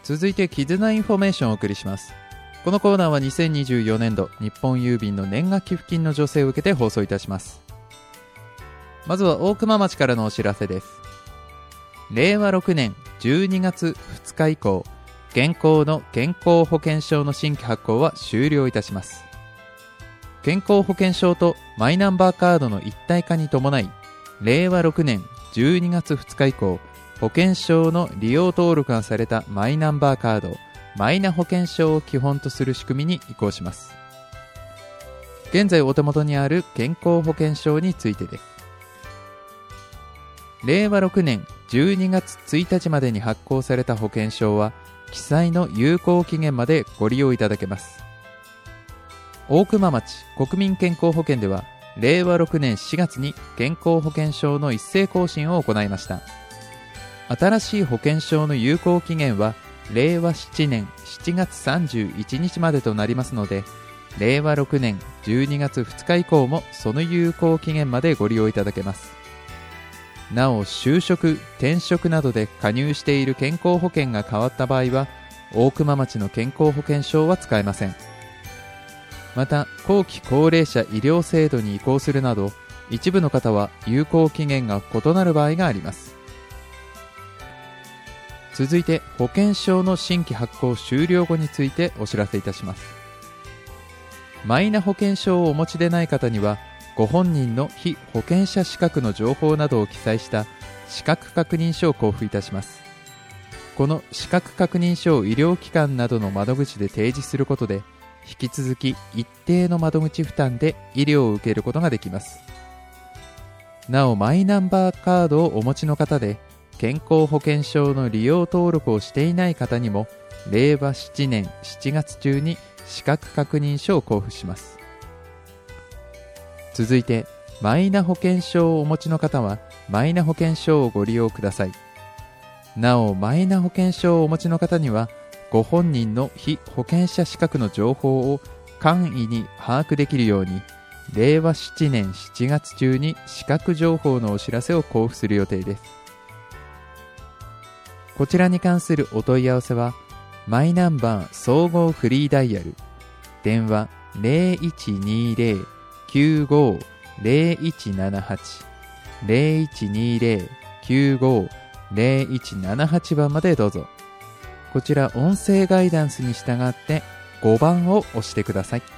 続いて絆インフォメーションをお送りします。このコーナーは2024年度日本郵便の年賀寄付金の助成を受けて放送いたします。まずは大熊町からのお知らせです。令和6年12月2日以降、現行の健康保険証の新規発行は終了いたします。健康保険証とマイナンバーカードの一体化に伴い、令和6年12月2日以降、保険証の利用登録がされたマイナンバーカード、マイナ保険証を基本とする仕組みに移行します。現在お手元にある健康保険証についてです。令和6年12月1日までに発行された保険証は、記載の有効期限までご利用いただけます。大熊町国民健康保険では、令和6年4月に健康保険証の一斉更新を行いました。新しい保険証の有効期限は、令和7年7月31日までとなりますので、令和6年12月2日以降もその有効期限までご利用いただけます。なお、就職・転職などで加入している健康保険が変わった場合は、大熊町の健康保険証は使えません。また、後期高齢者医療制度に移行するなど、一部の方は有効期限が異なる場合があります。続いて、保険証の新規発行終了後についてお知らせいたします。マイナ保険証をお持ちでない方には、ご本人の被保険者資格の情報などを記載した資格確認書を交付いたします。この資格確認書を医療機関などの窓口で提示することで、引き続き一定の窓口負担で医療を受けることができます。なお、マイナンバーカードをお持ちの方で、健康保険証の利用登録をしていない方にも、令和7年7月中に資格確認書を交付します。続いて、マイナ保険証をお持ちの方は、マイナ保険証をご利用ください。なお、マイナ保険証をお持ちの方には、ご本人の被保険者資格の情報を簡易に把握できるように、令和7年7月中に資格情報のお知らせを交付する予定です。こちらに関するお問い合わせは、マイナンバー総合フリーダイヤル、電話 0120-95-0178 0120-95-0178 番までどうぞ。こちら音声ガイダンスに従って5番を押してください。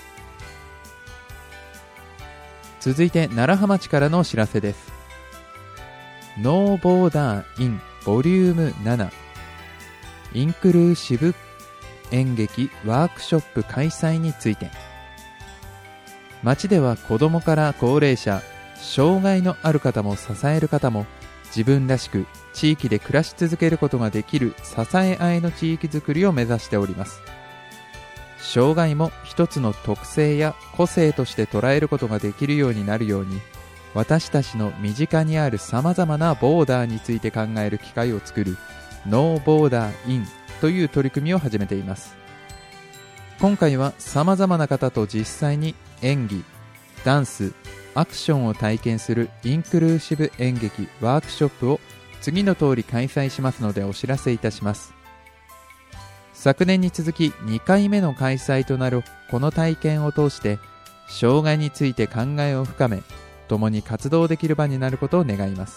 続いて、楢葉町からのお知らせです。ノーボーダーインボリューム7インクルーシブ演劇ワークショップ開催について、町では子どもから高齢者、障害のある方も支える方も、自分らしく地域で暮らし続けることができる支え合いの地域づくりを目指しております。障害も一つの特性や個性として捉えることができるようになるように、私たちの身近にあるさまざまなボーダーについて考える機会を作るノーボーダーインという取り組みを始めています。今回はさまざまな方と実際に演技、ダンス、アクションを体験するインクルーシブ演劇ワークショップを次の通り開催しますのでお知らせいたします。昨年に続き2回目の開催となるこの体験を通して、障害について考えを深め、共に活動できる場になることを願います。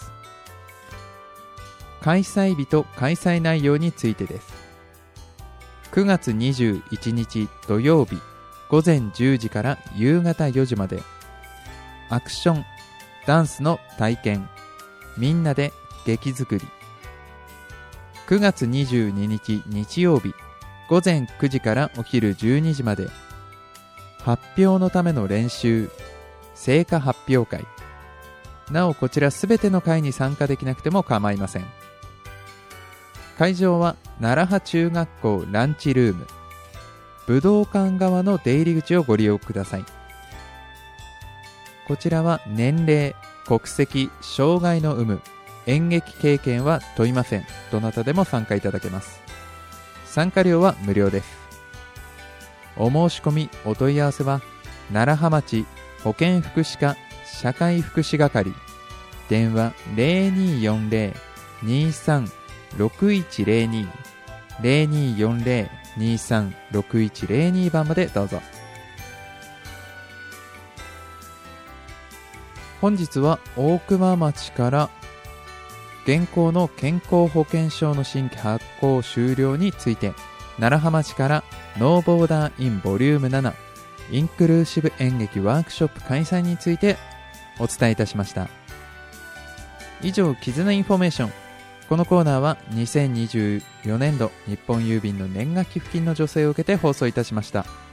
開催日と開催内容についてです。9月21日土曜日午前10時から夕方4時まで、アクション、ダンスの体験、みんなで劇作り。9月22日日曜日午前9時からお昼12時まで、発表のための練習、成果発表会。なお、こちらすべての会に参加できなくても構いません。会場は楢葉中学校ランチルーム、武道館側の出入り口をご利用ください。こちらは年齢、国籍、障害の有無、演劇経験は問いません。どなたでも参加いただけます。参加料は無料です。お申し込みお問い合わせは楢葉町保健福祉課社会福祉係、電話 0240-23-6102 0240-236102 番までどうぞ。本日は大熊町から現行の健康保険証の新規発行終了について、楢葉町からノーボーダーインボリューム7インクルーシブ演劇ワークショップ開催についてお伝えいたしました。以上、絆インフォメーション。このコーナーは2024年度日本郵便の年賀寄付金の助成を受けて放送いたしました。